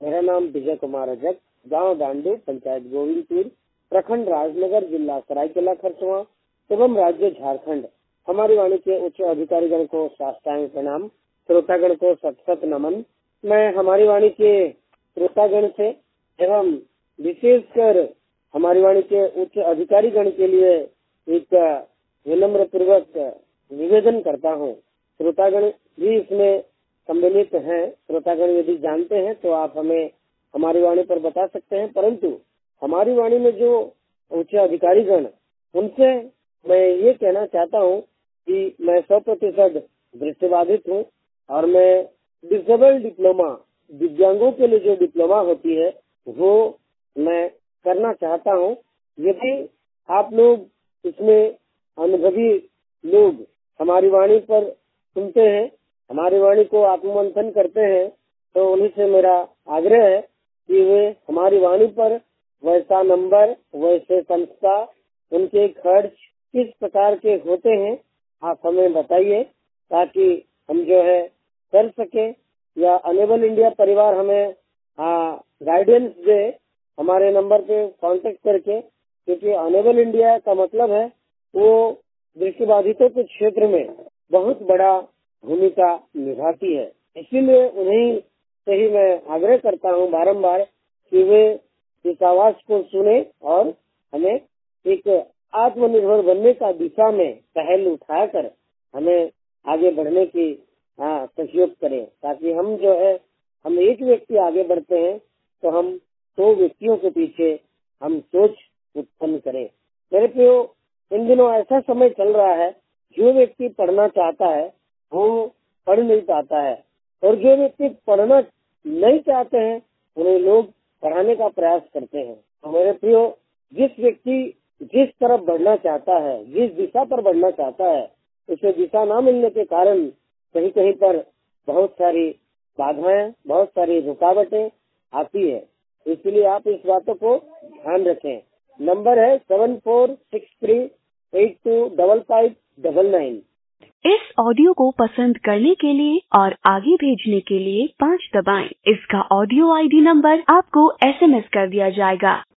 मेरा नाम विजय कुमार अजक, गांव डांडू, पंचायत गोविंदपुर, प्रखंड राजनगर, जिला सरायकेला खरसावां एवं राज्य झारखंड। हमारी वाणी के उच्च अधिकारीगण को साष्टांग प्रणाम, श्रोतागण को सत नमन। मैं हमारी वाणी के श्रोतागण से एवं विशेषकर हमारी वाणी के उच्च अधिकारीगण के लिए एक विनम्र पूर्वक निवेदन करता हूँ। श्रोतागण भी इसमें सम्मिलित हैं। श्रोतागण यदि जानते हैं तो आप हमें हमारी वाणी पर बता सकते हैं, परंतु हमारी वाणी में जो उच्च अधिकारीगण, उनसे मैं ये कहना चाहता हूँ कि मैं 100% दृष्टिबाधित हूँ और मैं डिसेबल डिप्लोमा, दिव्यांगों के लिए जो डिप्लोमा होती है वो मैं करना चाहता हूँ। यदि आप लोग इसमें अनुभवी लोग हमारी वाणी पर सुनते हैं, हमारी वाणी को आत्ममंथन करते हैं, तो उन्हीं से मेरा आग्रह है कि वे हमारी वाणी पर वैसा नंबर, वैसे संस्था, उनके खर्च किस प्रकार के होते हैं आप हमें बताइए, ताकि हम जो है कर सके, या अनेबल इंडिया परिवार हमें गाइडेंस दे हमारे नंबर पे कांटेक्ट करके, क्योंकि अनेबल इंडिया का मतलब है वो दृष्टिबाधितों के क्षेत्र में बहुत बड़ा भूमिका निभाती है। इसीलिए उन्हीं से ही मैं आग्रह करता हूँ बारंबार कि वे इस आवाज को सुने और हमें एक आत्मनिर्भर बनने का दिशा में पहल उठाकर हमें आगे बढ़ने की सहयोग करें, ताकि हम जो है, हम एक व्यक्ति आगे बढ़ते हैं तो हम 100 व्यक्तियों के पीछे हम सोच उत्पन्न करें। मेरे प्रियो, इन दिनों ऐसा समय चल रहा है, जो व्यक्ति पढ़ना चाहता है वो पढ़ नहीं पाता है, और जो व्यक्ति पढ़ना नहीं चाहते हैं उन्हें लोग पढ़ाने का प्रयास करते हैं। तो मेरे प्रियो, जिस व्यक्ति जिस तरफ बढ़ना चाहता है, जिस दिशा पर बढ़ना चाहता है, उसे दिशा न मिलने के कारण कहीं कहीं पर बहुत सारी बाधाएं, बहुत सारी रुकावटें आती है। इसलिए आप इस बातों को ध्यान रखें। नंबर है 7463825599। इस ऑडियो को पसंद करने के लिए और आगे भेजने के लिए 5 दबाएं। इसका ऑडियो ID नंबर आपको SMS कर दिया जाएगा।